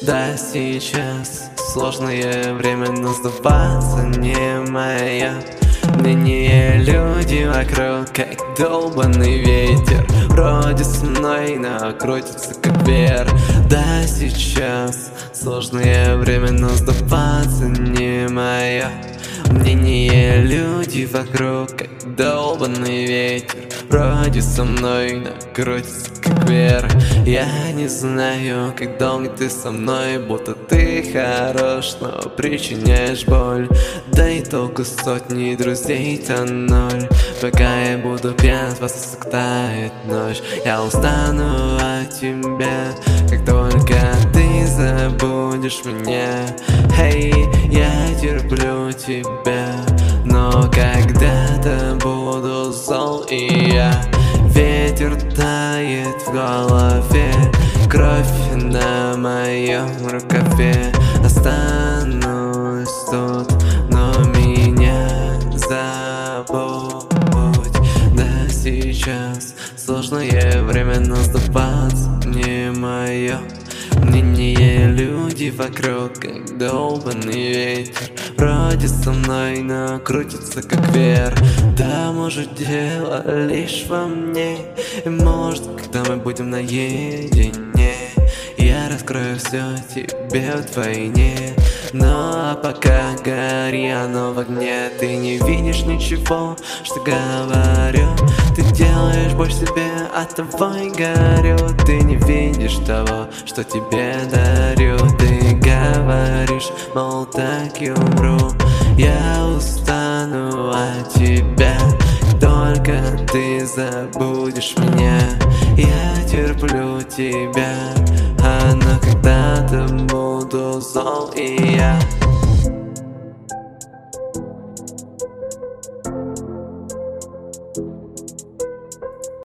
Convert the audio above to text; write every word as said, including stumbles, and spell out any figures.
Да, сейчас сложное время, но сдаваться не мое мнение. Люди вокруг, как долбаный ветер, вроде со мной, но крутится как вверх. Да, сейчас сложное время, но сдаваться не мое мнение. Люди вокруг, как долбаный ветер, вроде со мной, но крутится как вверх. Я не знаю, как долго ты со мной, будто ты хорош, но причиняешь боль. Да и толку сотни друзей-то ноль. Пока я буду пьян, вас тает ночь. Я устану от тебя, как только ты забудешь меня. Эй, я терплю тебя, но когда-то буду зол и я. Ветер тает в голове, кровь на моем рукаве. Останусь тут, но меня забудь. Да, сейчас сложное время, но сдаваться не мое мнение. Люди вокруг, как долбаный ветер, вроде со мной, но крутится как вверх. Да, может, дело лишь во мне, и может, когда мы будем наедине, я раскрою все тебе вдвойне. Ну а пока гори оно в огне, ты не видишь ничего, что говорю. Ты делаешь боль себе, от того и горю. Ты не видишь того, что тебе дарю. Ты говоришь, мол, так и умру. Я устану от тебя, только ты забудешь меня. Я терплю тебя, но когда-то буду зол и я.